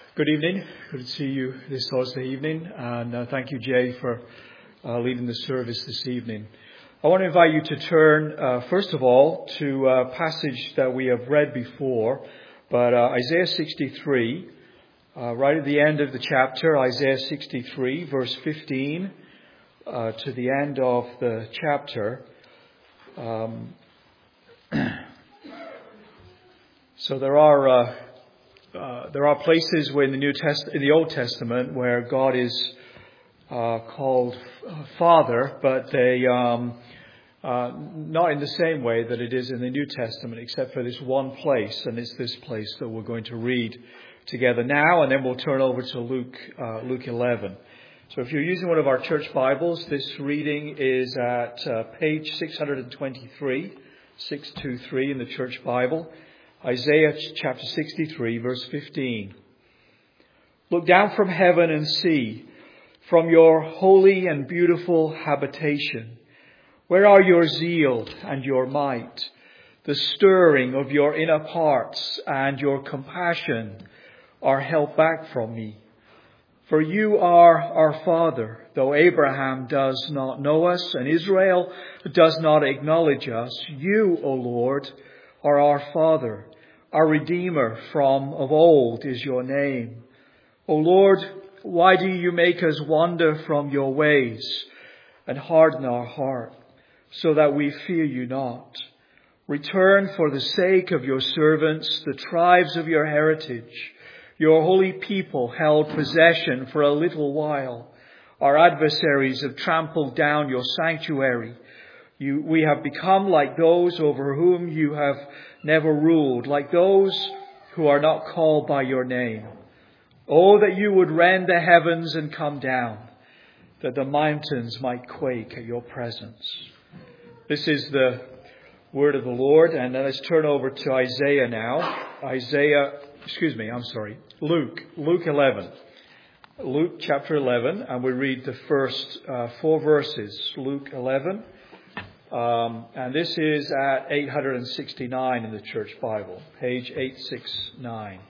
Good evening. Good to see you this Thursday evening. And thank you, Jay, for leading the service this evening. I want to invite you to turn, first of all, to a passage that we have read before, but Isaiah 63, right at the end of the chapter, Isaiah 63, verse 15, to the end of the chapter. So there are places where in the Old Testament where God is called Father, but they not in the same way that it is in the New Testament, except for this one place, and it's this place that we're going to read together now, and then we'll turn over to Luke 11. So if you're using one of our church Bibles, this reading is at page 623 in the church Bible. Isaiah chapter 63, verse 15. Look down from heaven and see, from your holy and beautiful habitation. Where are your zeal and your might, the stirring of your inner parts and your compassion are held back from me? For you are our Father, though Abraham does not know us and Israel does not acknowledge us. You, O Lord, are our Father. Our Redeemer from of old is your name. O Lord, why do you make us wander from your ways and harden our heart so that we fear you not? Return for the sake of your servants, the tribes of your heritage. Your holy people held possession for a little while. Our adversaries have trampled down your sanctuary. We have become like those over whom you have never ruled, like those who are not called by your name. Oh, that you would rend the heavens and come down, that the mountains might quake at your presence. This is the word of the Lord. And then let's turn over to Isaiah now. Luke 11. Luke chapter 11, and we read the first 4 verses. Luke 11. And this is at 869 in the Church Bible, page 869.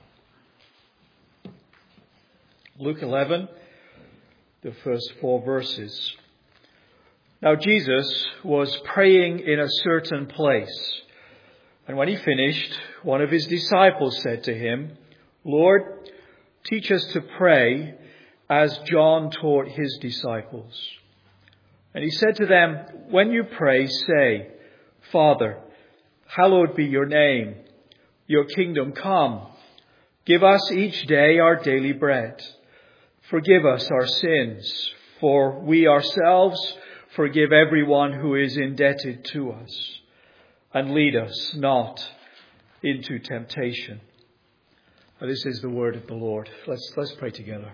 Luke 11, the first 4 verses. Now Jesus was praying in a certain place, and when he finished, one of his disciples said to him, Lord, teach us to pray as John taught his disciples. And he said to them, when you pray, say, Father, hallowed be your name. Your kingdom come. Give us each day our daily bread. Forgive us our sins, for we ourselves forgive everyone who is indebted to us. And lead us not into temptation. This is the word of the Lord. Let's pray together.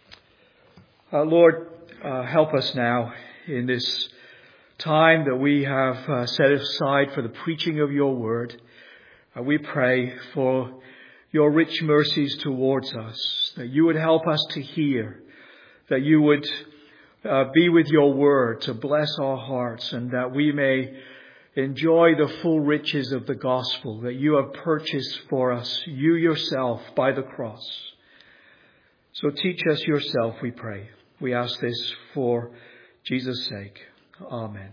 Lord, help us now in this time that we have set aside for the preaching of your word. We pray for your rich mercies towards us, that you would help us to hear, that you would be with your word to bless our hearts, and that we may enjoy the full riches of the gospel that you have purchased for us, you yourself, by the cross. So teach us yourself, we pray. We ask this for Jesus' sake. Amen.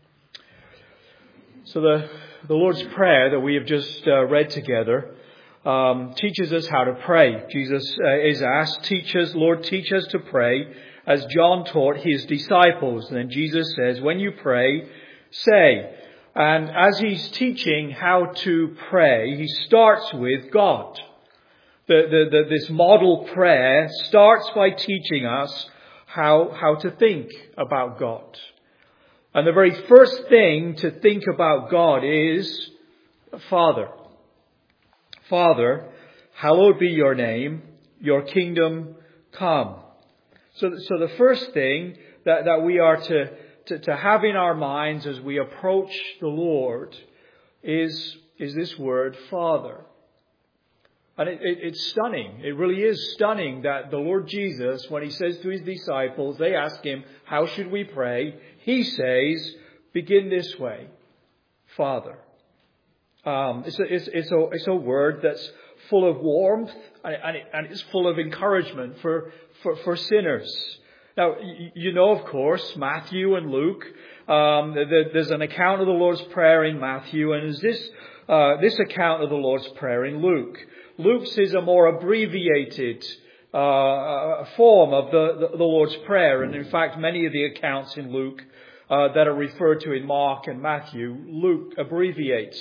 So the Lord's Prayer that we have just read together teaches us how to pray. Jesus is asked, Lord, teach us to pray as John taught his disciples. And then Jesus says, when you pray, say. And as he's teaching how to pray, he starts with God. This model prayer starts by teaching us how to think about God. And the very first thing to think about God is Father. Father, hallowed be your name, your kingdom come. So the first thing that we are to have in our minds as we approach the Lord is this word, Father. And it's stunning. It really is stunning that the Lord Jesus, when he says to his disciples, they ask him, how should we pray? He says, begin this way, Father. It's a word that's full of warmth and it's full of encouragement for sinners. Now, you know, of course, Matthew and Luke. There's an account of the Lord's Prayer in Matthew, and there's this account of the Lord's Prayer in Luke. Luke's is a more abbreviated form of the Lord's Prayer, and in fact, many of the accounts in Luke that are referred to in Mark and Matthew, Luke abbreviates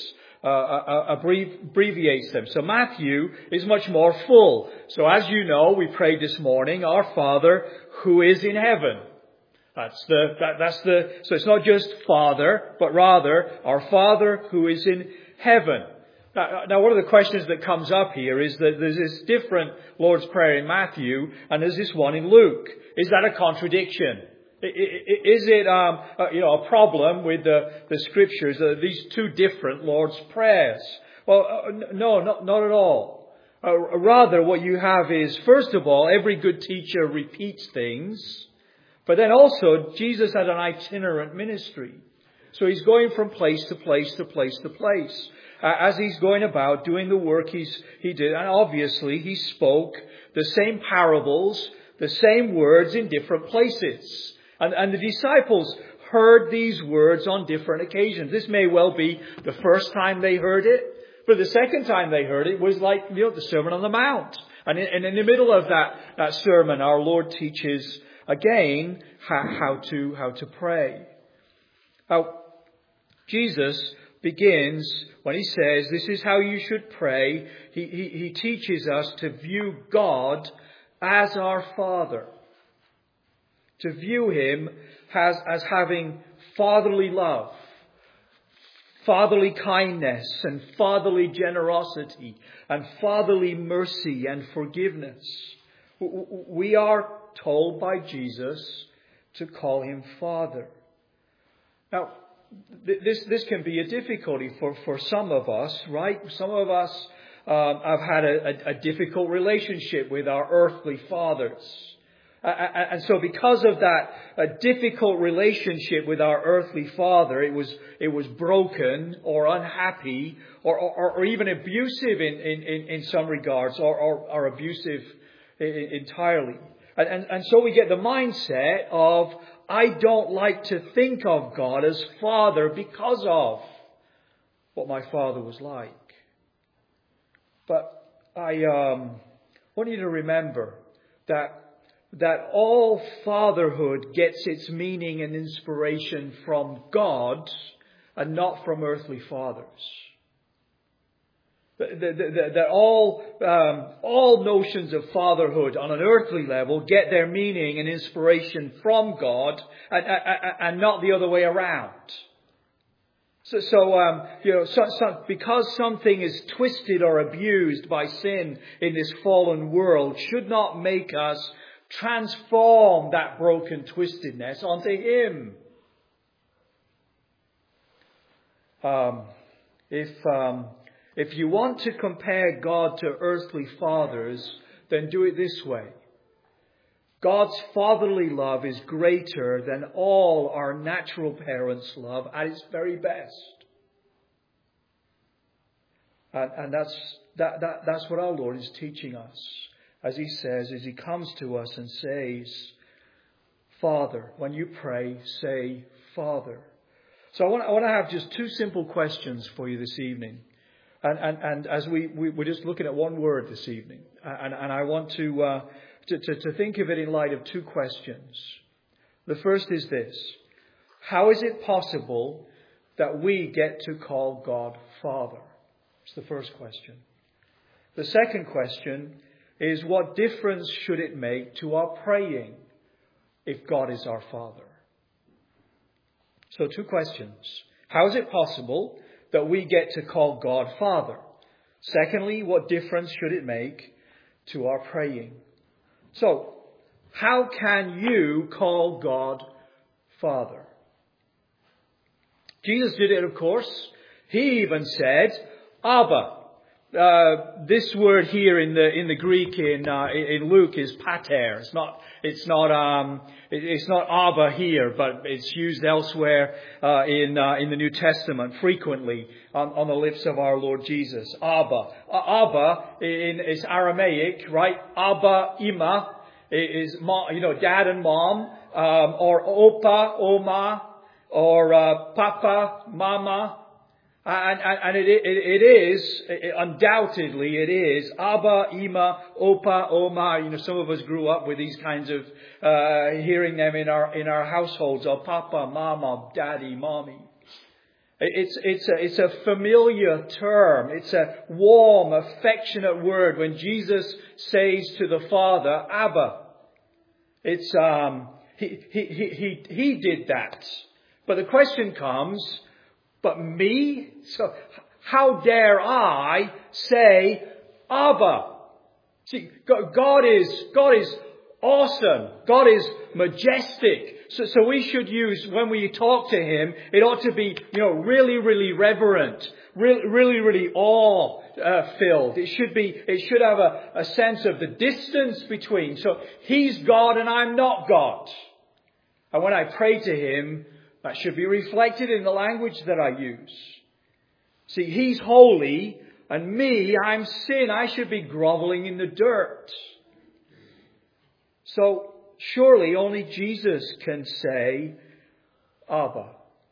them. So Matthew is much more full. So as you know, we prayed this morning, Our Father who is in heaven. So it's not just Father, but rather Our Father who is in heaven. Now, one of the questions that comes up here is that there's this different Lord's Prayer in Matthew, and there's this one in Luke. Is that a contradiction? Is it a problem with the Scriptures, these two different Lord's Prayers? Well, no, not at all. Rather, what you have is, first of all, every good teacher repeats things, but then also Jesus had an itinerant ministry. So he's going from place to place to place to place. As he's going about doing the work he did, and obviously he spoke the same parables, the same words in different places. And the disciples heard these words on different occasions. This may well be the first time they heard it, but the second time they heard it was like, the Sermon on the Mount. And in the middle of that sermon, our Lord teaches again how to pray. Now, Jesus begins, when he says, this is how you should pray, he teaches us to view God as our Father. To view him as having fatherly love, fatherly kindness, and fatherly generosity, and fatherly mercy and forgiveness. We are told by Jesus to call him Father. Now, this can be a difficulty for some of us, right? Some of us have had a difficult relationship with our earthly fathers. And so because of that difficult relationship with our earthly father, it was broken or unhappy or even abusive in some regards or abusive entirely. And so we get the mindset of, I don't like to think of God as Father because of what my father was like. But I want you to remember that all fatherhood gets its meaning and inspiration from God and not from earthly fathers. That all notions of fatherhood on an earthly level get their meaning and inspiration from God and not the other way around. So because something is twisted or abused by sin in this fallen world should not make us transform that broken twistedness onto him. If you want to compare God to earthly fathers, then do it this way. God's fatherly love is greater than all our natural parents' love at its very best. And that's what our Lord is teaching us. As he says, as he comes to us and says, Father, when you pray, say, Father. So I want to have just two simple questions for you this evening. And as we're just looking at one word this evening. And I want to think of it in light of two questions. The first is this. How is it possible that we get to call God Father? It's the first question. The second question is, what difference should it make to our praying if God is our Father? So two questions. How is it possible that we get to call God Father? Secondly, what difference should it make to our praying? So, how can you call God Father? Jesus did it, of course. He even said, Abba. This word here in the Greek in Luke is pater. It's not Abba here, but it's used elsewhere in the New Testament frequently on the lips of our Lord Jesus. Abba. Abba is Aramaic, right? Abba, Ima is dad and mom, or Opa, Oma, or Papa, Mama. And it is, undoubtedly it is, Abba, Ima, Opa, Oma. Some of us grew up with these kinds of, hearing them in our households, or Papa, Mama, Daddy, Mommy. It's a familiar term. It's a warm, affectionate word when Jesus says to the Father, Abba. It's, he did that. But the question comes, but me? So how dare I say Abba? See, God is awesome. God is majestic. So we should use, when we talk to Him, it ought to be, really, really reverent, really, really awe-filled. It should have a sense of the distance between. So He's God and I'm not God. And when I pray to Him, that should be reflected in the language that I use. See, He's holy, and me, I'm sin. I should be groveling in the dirt. So, surely only Jesus can say, Abba.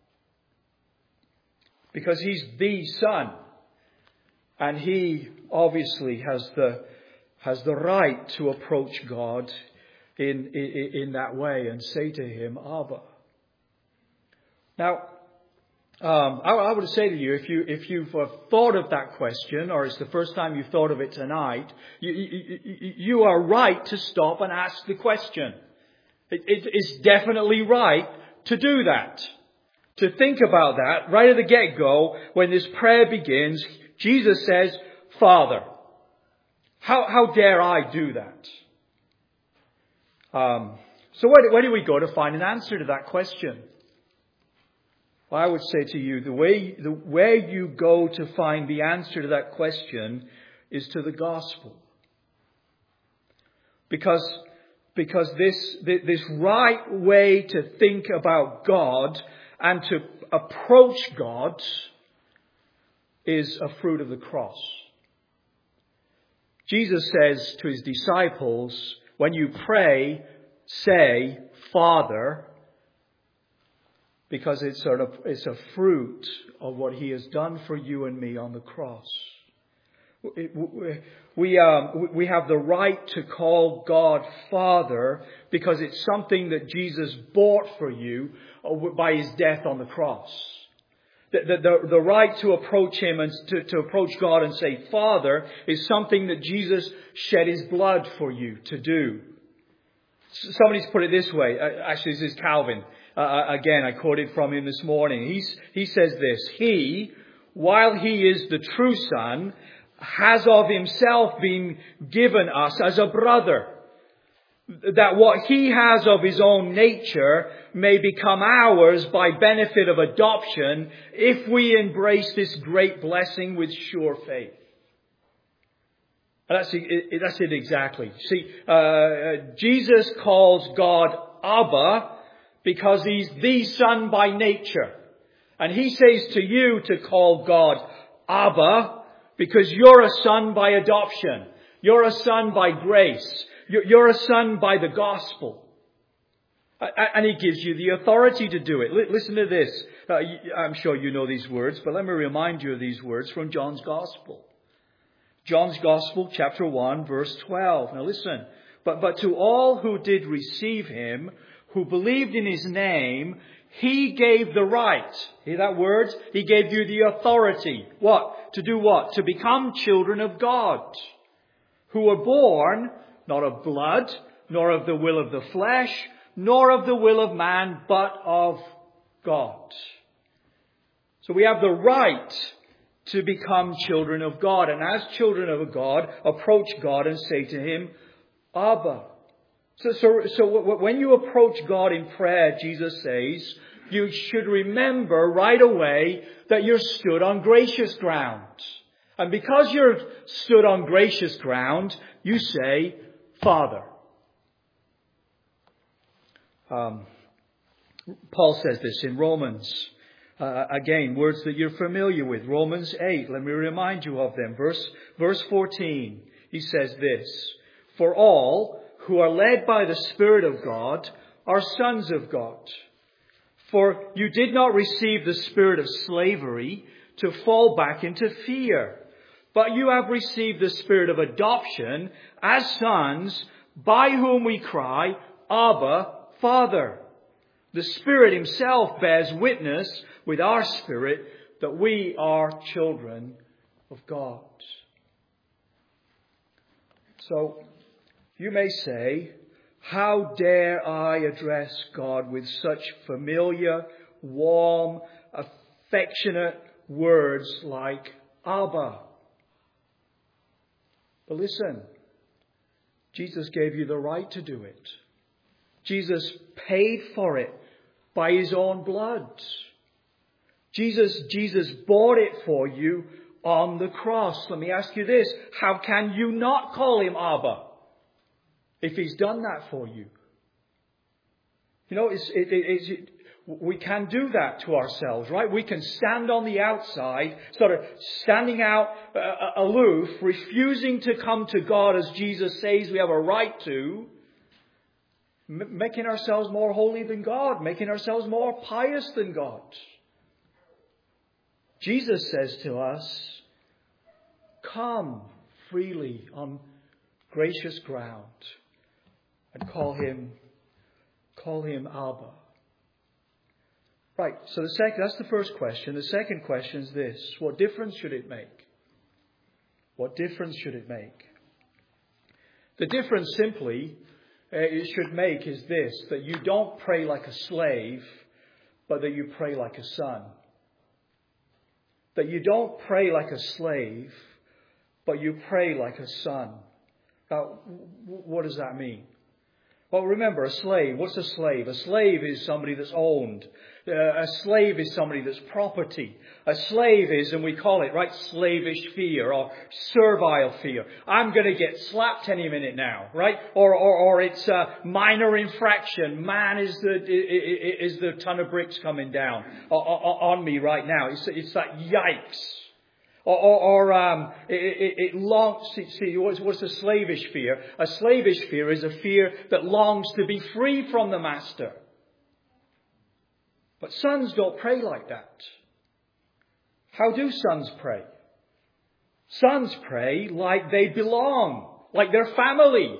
Because He's the Son. And He obviously has the right to approach God in that way and say to Him, Abba. Now, I would say to you, if you've thought of that question, or it's the first time you've thought of it tonight, you are right to stop and ask the question. It's definitely right to do that. To think about that right at the get-go, when this prayer begins, Jesus says, Father. How dare I do that? So where do we go to find an answer to that question? Well, I would say to you, where you go to find the answer to that question is to the gospel. Because this right way to think about God and to approach God is a fruit of the cross. Jesus says to His disciples, when you pray, say, Father, because it's a fruit of what He has done for you and me on the cross. We have the right to call God Father because it's something that Jesus bought for you by His death on the cross. The right to approach Him and to approach God and say Father is something that Jesus shed His blood for you to do. Somebody's put it this way. Actually, this is Calvin. Again, I quoted from him this morning. He says this: He, while He is the true Son, has of Himself been given us as a brother, that what He has of His own nature may become ours by benefit of adoption if we embrace this great blessing with sure faith. That's it exactly. See, Jesus calls God Abba because He's the Son by nature. And He says to you to call God Abba because you're a son by adoption. You're a son by grace. You're a son by the gospel. And He gives you the authority to do it. Listen to this. I'm sure you know these words, but let me remind you of these words from John's Gospel. John's Gospel, chapter 1, verse 12. Now listen. But to all who did receive Him, who believed in His name, He gave the right. Hear that word? He gave you the authority. What? To do what? To become children of God, who were born not of blood, nor of the will of the flesh, nor of the will of man, but of God. So we have the right to become children of God. And as children of God, approach God and say to Him, Abba. So when you approach God in prayer, Jesus says, you should remember right away that you're stood on gracious ground. And because you're stood on gracious ground, you say, Father. Paul says this in Romans. Again, words that you're familiar with. Romans 8, let me remind you of them. Verse 14, he says this, For all who are led by the Spirit of God are sons of God. For you did not receive the spirit of slavery to fall back into fear, but you have received the spirit of adoption as sons, by whom we cry, Abba, Father. The Spirit himself bears witness with our spirit that we are children of God. So you may say, how dare I address God with such familiar, warm, affectionate words like Abba? But listen, Jesus gave you the right to do it. Jesus paid for it by his own blood. Jesus bought it for you on the cross. Let me ask you this. How can you not call him Abba if he's done that for you? You know, we can do that to ourselves, right? We can stand on the outside, sort of standing out aloof, refusing to come to God as Jesus says we have a right to, making ourselves more holy than God, making ourselves more pious than God. Jesus says to us, come freely on gracious ground and call him Abba. Right, so that's the first question. The second question is this: what difference should it make? What difference should it make? The difference simply it should make is this: that you don't pray like a slave, but that you pray like a son. That you don't pray like a slave, but you pray like a son. Now, what does that mean? Well, remember, a slave. What's a slave? A slave is somebody that's owned. A slave is somebody that's property. A slave is, and we call it, right, slavish fear or servile fear. I'm going to get slapped any minute now, right? Or it's a minor infraction. Man, is the ton of bricks coming down on me right now? It's that yikes. It longs. See, what's a slavish fear? A slavish fear is a fear that longs to be free from the master. But sons don't pray like that. How do sons pray? Sons pray like they belong, like they're family,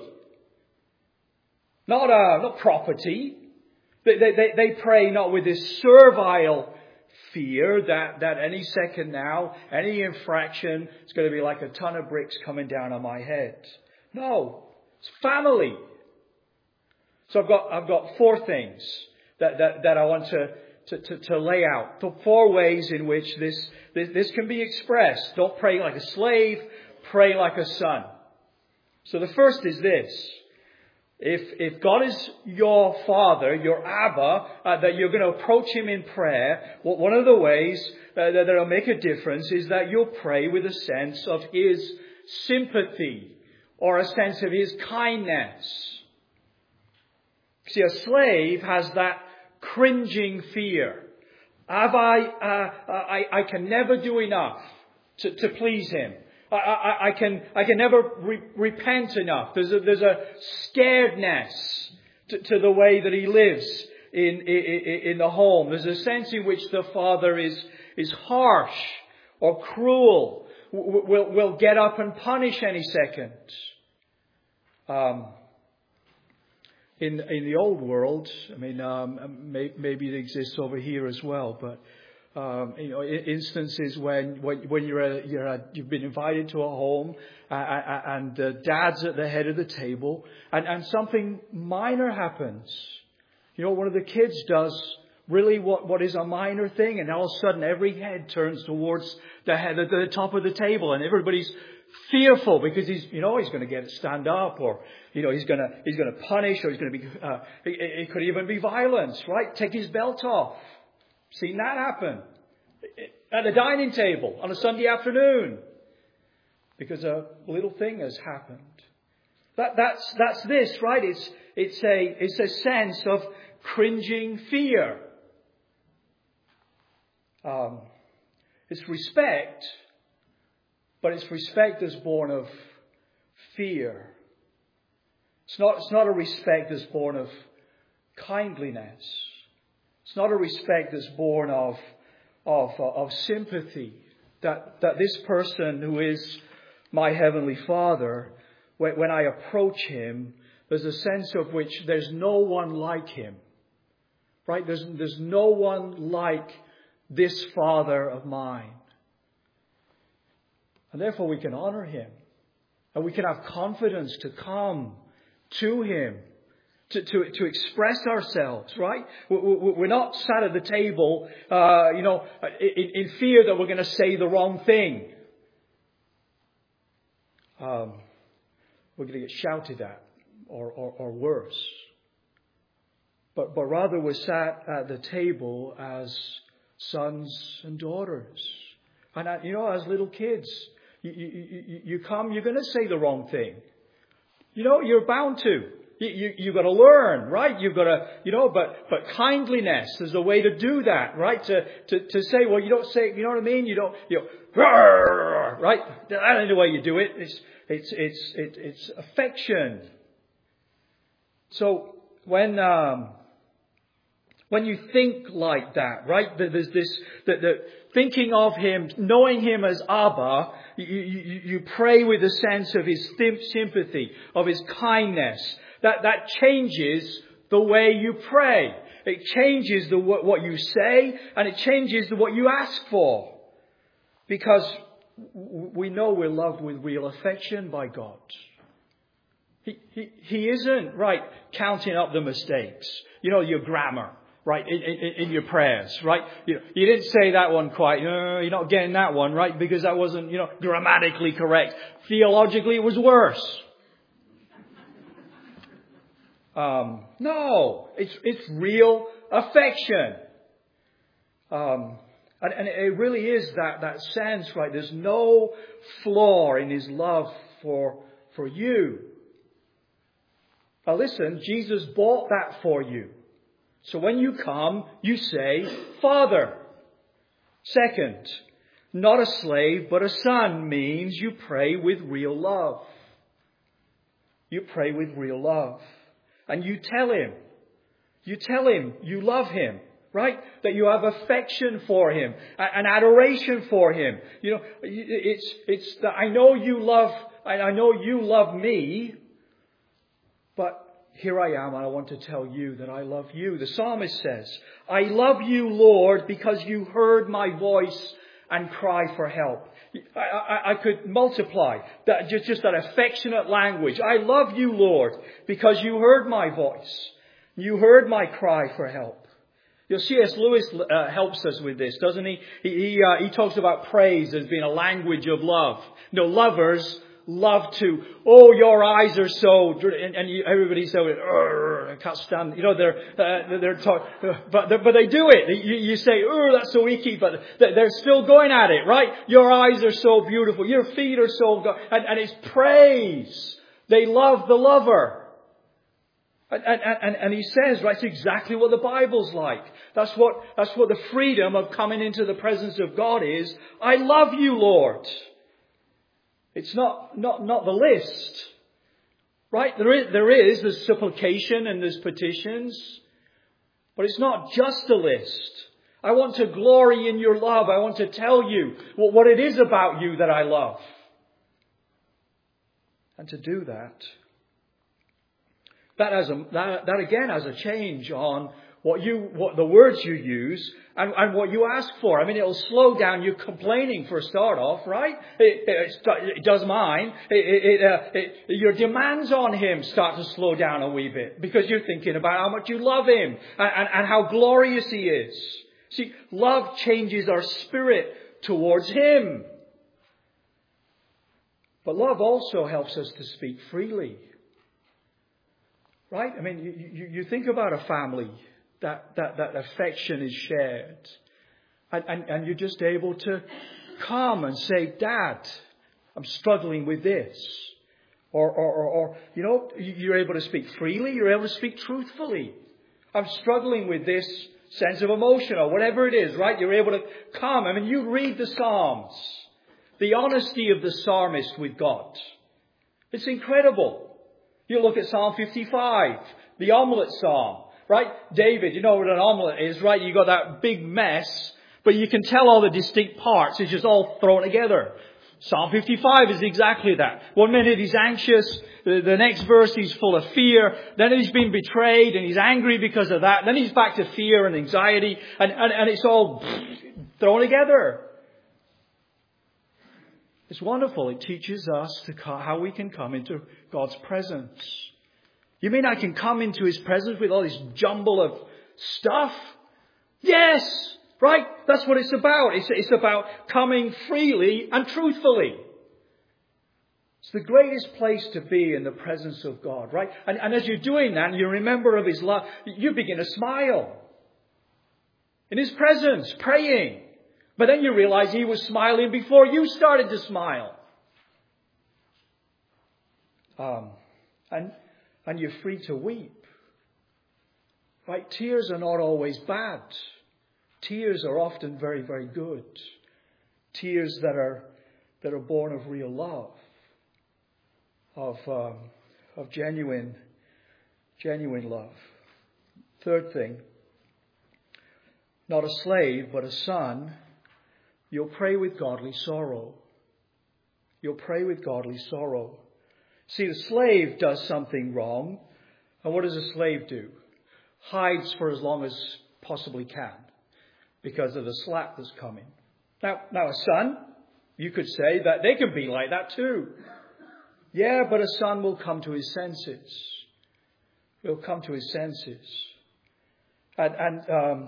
not property. They pray not with this servile fear that any second now, any infraction, is going to be like a ton of bricks coming down on my head. No, it's family. So I've got four things that I want to lay out. The four ways in which this can be expressed. Don't pray like a slave, pray like a son. So the first is this. If God is your Father, your Abba, that you're going to approach him in prayer, one of the ways that will make a difference is that you'll pray with a sense of his sympathy or a sense of his kindness. See, a slave has that cringing fear. I can never do enough to please him. I can never repent enough. There's a scaredness to the way that he lives in the home. There's a sense in which the father is harsh or cruel. Will get up and punish any second. In the old world, I mean, maybe it exists over here as well, but instances when you've been invited to a home and dad's at the head of the table and something minor happens. You know, one of the kids does really what is a minor thing, and all of a sudden every head turns towards the head at the top of the table, and everybody's fearful because he's going to get stand up, or he's going to punish, or he's going to be it could even be violence, right? Take his belt off. Seen that happen at the dining table on a Sunday afternoon. because a little thing has happened. That's this, right? It's a sense of cringing fear. It's respect, but it's respect that's born of fear. It's not a respect that's born of kindliness. It's not a respect that's born of sympathy. That this person who is my Heavenly Father, when I approach Him, there's a sense of which there's no one like Him. Right? There's no one like this Father of mine. And therefore we can honor Him. And we can have confidence to come to Him. To express ourselves, right? We're not sat at the table, in fear that we're going to say the wrong thing. We're going to get shouted at, or worse. But rather we're sat at the table as sons and daughters, and as little kids. You come, you're going to say the wrong thing. You're bound to. You've got to learn, right? You've got to, but kindliness is a way to do that, right? To say, well, you don't say, you know what I mean? Right? That ain't the way you do it. It's affection. So when you think like that, right? There's this, that thinking of Him, knowing Him as Abba, you pray with a sense of His sympathy, of His kindness. That changes the way you pray. It changes what you say, and it changes what you ask for. Because we know we're loved with real affection by God. He isn't, right, counting up the mistakes. Your grammar, right, in your prayers, right? You didn't say that one quite. You're not getting that one, right? Because that wasn't, grammatically correct. Theologically, it was worse. No, it's real affection. And it really is that sense, right? There's no flaw in His love for you. Now listen, Jesus bought that for you. So when you come, you say, Father. Second, not a slave, but a son means you pray with real love. You pray with real love. And you tell him you love him, right? That you have affection for him, an adoration for him. It's that I know you love me, but here I am, and I want to tell you that I love you. The psalmist says, I love you, Lord, because you heard my voice and cry for help. I could multiply that, just that affectionate language. I love you, Lord, because you heard my voice. You heard my cry for help. C.S. Lewis helps us with this, doesn't he? He talks about praise as being a language of love. Lovers love to, your eyes are so, and everybody's so, I can't stand, they're talking, but they do it. You say, that's so icky, but they're still going at it, right? Your eyes are so beautiful. Your feet are so, and it's praise. They love the lover. And he says, right, it's exactly what the Bible's like. That's what the freedom of coming into the presence of God is. I love you, Lord. It's not the list, right? There's supplication and there's petitions, but it's not just a list. I want to glory in your love. I want to tell you what it is about you that I love. And to do that again has a change on what the words you use and what you ask for. I mean, it'll slow down your complaining for a start off, right? It does mine. Your demands on him start to slow down a wee bit because you're thinking about how much you love him and how glorious he is. See, love changes our spirit towards him. But love also helps us to speak freely. Right? I mean, you think about a family that affection is shared. And you're just able to come and say, Dad, I'm struggling with this. Or, you're able to speak freely. You're able to speak truthfully. I'm struggling with this sense of emotion or whatever it is, right? You're able to come. I mean, you read the Psalms. The honesty of the psalmist with God. It's incredible. You look at Psalm 55, the omelette psalm, right? David, you know what an omelette is, right? You got that big mess, but you can tell all the distinct parts. It's just all thrown together. Psalm 55 is exactly that. One minute he's anxious, the next verse he's full of fear, then he's been betrayed and he's angry because of that, then he's back to fear and anxiety, and it's all thrown together. It's wonderful. It teaches us how we can come into God's presence. You mean I can come into His presence with all this jumble of stuff? Yes! Right? That's what it's about. It's about coming freely and truthfully. It's the greatest place to be in the presence of God, right? And as you're doing that and you remember of His love, you begin to smile. In His presence, praying. But then you realize He was smiling before you started to smile. And you're free to weep. Right? Tears are not always bad. Tears are often very, very good. Tears that are born of real love, of genuine love. Third thing, not a slave, but a son. You'll pray with godly sorrow. You'll pray with godly sorrow. See, the slave does something wrong. And what does a slave do? Hides for as long as possibly can because of the slap that's coming. Now a son, you could say that they can be like that too. Yeah, but a son will come to his senses. He'll come to his senses. And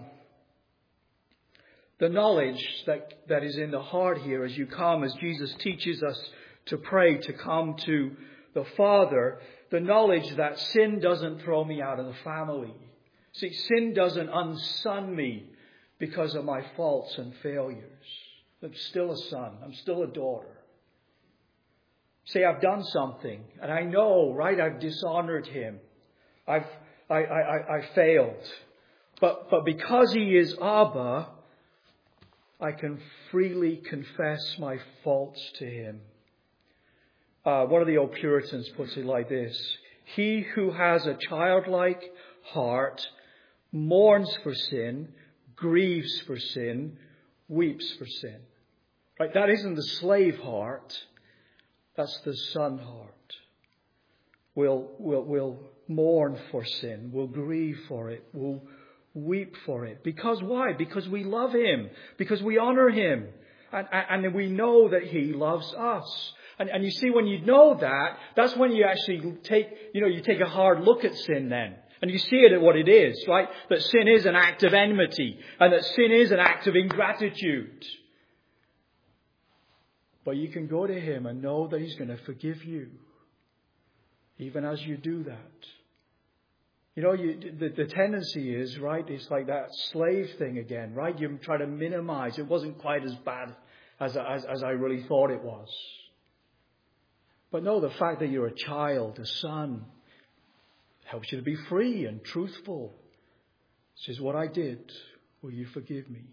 the knowledge that is in the heart here as you come, as Jesus teaches us to pray, to come to the Father, the knowledge that sin doesn't throw me out of the family. See, sin doesn't unson me because of my faults and failures. I'm still a son. I'm still a daughter. See, I've done something, and I know, right? I've dishonored Him. I failed. But because He is Abba, I can freely confess my faults to Him. One of the old Puritans puts it like this. He who has a childlike heart mourns for sin, grieves for sin, weeps for sin. Right? That isn't the slave heart. That's the son heart. We'll mourn for sin. We'll grieve for it. We'll weep for it. Because why? Because we love Him. Because we honor Him. And we know that He loves us. And you see, when you know that, that's when you actually take a hard look at sin then. And you see it at what it is, right? That sin is an act of enmity. And that sin is an act of ingratitude. But you can go to Him and know that He's going to forgive you. Even as you do that. You know, the tendency is, right, it's like that slave thing again, right? You try to minimize. It wasn't quite as bad as I really thought it was. But no, the fact that you're a child, a son, helps you to be free and truthful. This is what I did. Will you forgive me?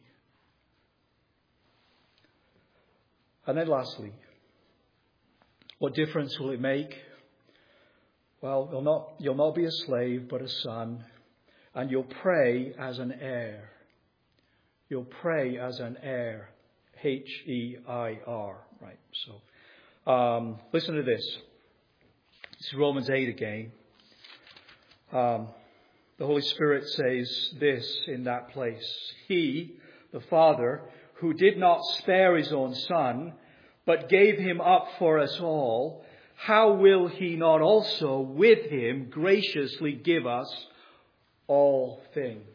And then lastly, what difference will it make? Well, you'll not be a slave, but a son. And you'll pray as an heir. You'll pray as an heir. H-E-I-R. Right. So, listen to this. This is Romans 8 again. The Holy Spirit says this in that place. He, the Father, who did not spare His own Son, but gave Him up for us all, how will He not also with Him graciously give us all things?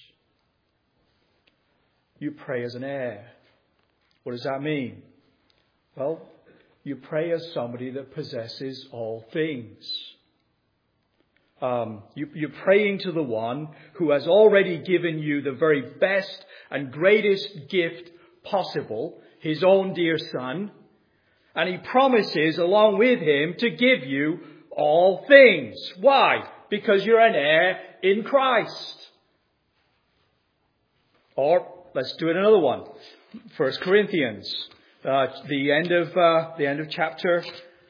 You pray as an heir. What does that mean? Well, you pray as somebody that possesses all things. You're praying to the one who has already given you the very best and greatest gift possible, His own dear Son. And he promises along with him to give you all things. Why? Because you're an heir in Christ. Or, let's do it another one. 1 Corinthians, the end of chapter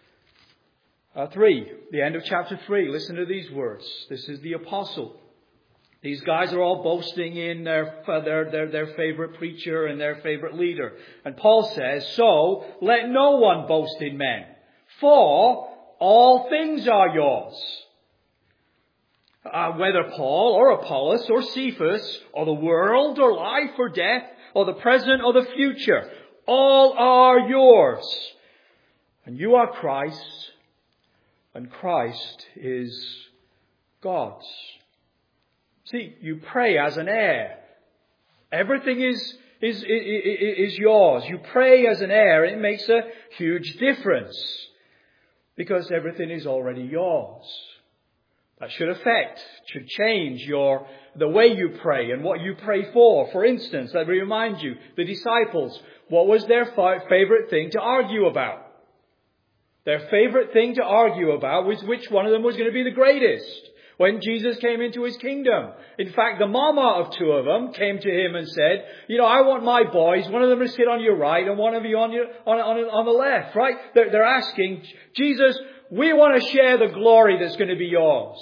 3. The end of chapter 3. Listen to these words. This is the apostle. These guys are all boasting in their favorite preacher and their favorite leader. And Paul says, "So let no one boast in men, for all things are yours." Whether Paul or Apollos or Cephas or the world or life or death or the present or the future, all are yours. And you are Christ, and Christ is God's. See, you pray as an heir. Everything is yours. You pray as an heir. It makes a huge difference because everything is already yours. That should change the way you pray and what you pray for. For instance, let me remind you, the disciples, what was their favorite thing to argue about? Their favorite thing to argue about was which one of them was going to be the greatest when Jesus came into his kingdom. In fact, the mama of two of them came to him and said, I want my boys, one of them to sit on your right and one of you on the left, right? They're asking, Jesus, we want to share the glory that's going to be yours.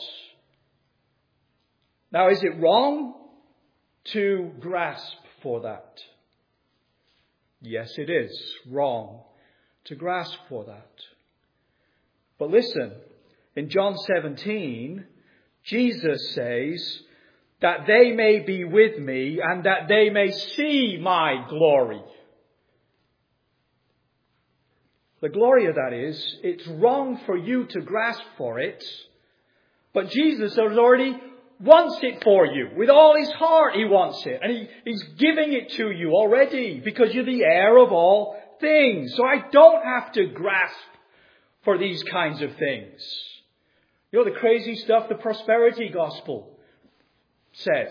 Now, is it wrong to grasp for that? Yes, it is wrong to grasp for that. But listen, in John 17, Jesus says that they may be with me and that they may see my glory. The glory of that is, it's wrong for you to grasp for it, but Jesus has already wants it for you. With all his heart he wants it. And he's giving it to you already because you're the heir of all things. So I don't have to grasp for these kinds of things. The crazy stuff the prosperity gospel says.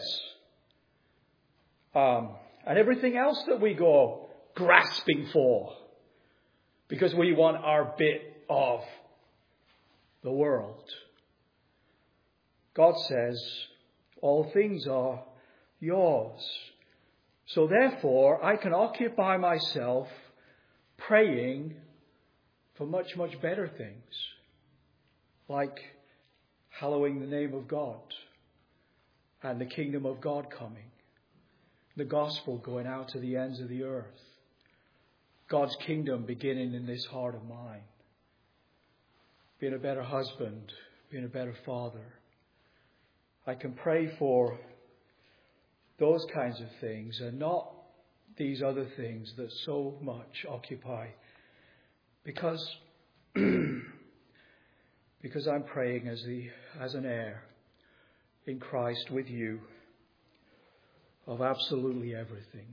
And everything else that we go grasping for. Because we want our bit of the world. God says, all things are yours. So therefore, I can occupy myself praying for much, much better things. Like hallowing the name of God and the kingdom of God coming. The gospel going out to the ends of the earth. God's kingdom beginning in this heart of mine. Being a better husband, being a better father. I can pray for those kinds of things and not these other things that so much occupy. Because I'm praying as an heir in Christ with you of absolutely everything.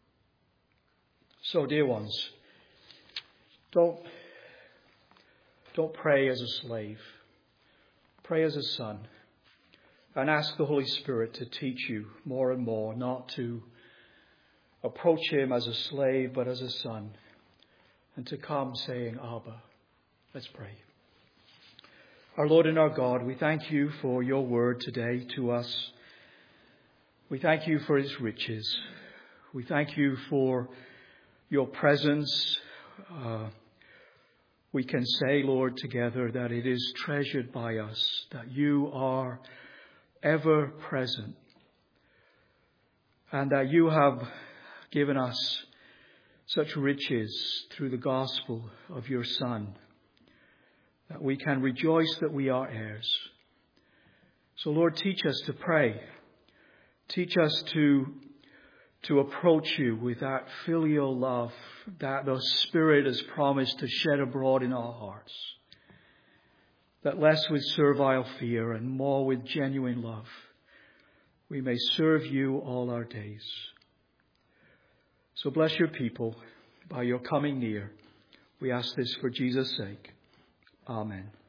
So, dear ones, don't pray as a slave. Pray as a son. And ask the Holy Spirit to teach you more and more not to approach him as a slave but as a son. And to come saying, Abba. Let's pray. Our Lord and our God, we thank you for your word today to us. We thank you for its riches. We thank you for your presence. We can say, Lord, together that it is treasured by us, that you are ever present, and that you have given us such riches through the gospel of your Son, that we can rejoice that we are heirs. So, Lord, teach us to pray. Teach us to approach you with that filial love that the Spirit has promised to shed abroad in our hearts. That less with servile fear and more with genuine love, we may serve you all our days. So bless your people by your coming near. We ask this for Jesus' sake. Amen.